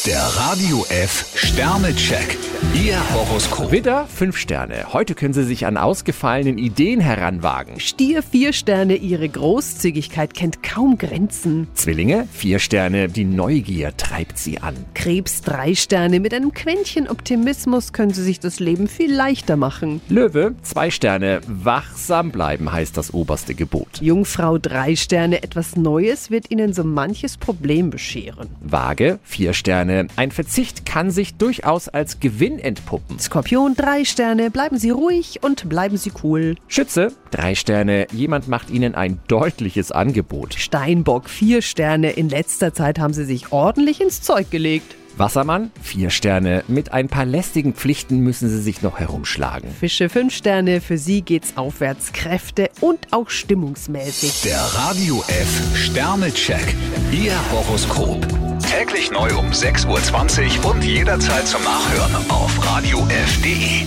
Der Radio F Sternecheck. Ihr Horoskop. Widder, 5 Sterne. Heute können Sie sich an ausgefallenen Ideen heranwagen. Stier, 4 Sterne, Ihre Großzügigkeit kennt kaum Grenzen. Zwillinge, 4 Sterne. Die Neugier treibt Sie an. Krebs, 3 Sterne, mit einem Quäntchen Optimismus können Sie sich das Leben viel leichter machen. Löwe, 2 Sterne. Wachsam bleiben heißt das oberste Gebot. Jungfrau, 3 Sterne, etwas Neues wird Ihnen so manches Problem bescheren. Waage, 4 Sterne. Ein Verzicht kann sich durchaus als Gewinn entpuppen. Skorpion, 3 Sterne, bleiben Sie ruhig und bleiben Sie cool. Schütze, 3 Sterne. Jemand macht Ihnen ein deutliches Angebot. Steinbock, 4 Sterne, in letzter Zeit haben Sie sich ordentlich ins Zeug gelegt. Wassermann, 4 Sterne. Mit ein paar lästigen Pflichten müssen Sie sich noch herumschlagen. Fische, 5 Sterne, für Sie geht's aufwärts, Kräfte und auch stimmungsmäßig. Der Radio F Sternecheck. Ihr Horoskop. Täglich neu um 6:20 Uhr und jederzeit zum Nachhören auf radiof.de.